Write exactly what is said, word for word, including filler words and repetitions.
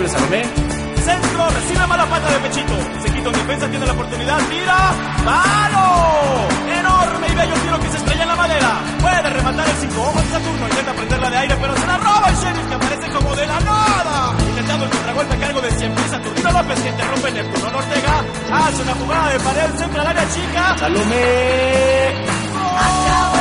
libre, Salomé. Centro, recibe mala pata de Pechito. Se quita un defensa, tiene la oportunidad, tira. ¡Palo! Enorme y bello tiro que se estrella en la madera. Puede rematar el cinco ojos de Saturno. Intenta prenderla de aire, pero se la roba el Sheriff, que aparece como de la nada. Intentando el contragolpe a cargo de siempre Saturnino López, que interrumpe Neptuno Ortega. Hace una jugada de pared, centra al área chica. Salomé. ¡Oh!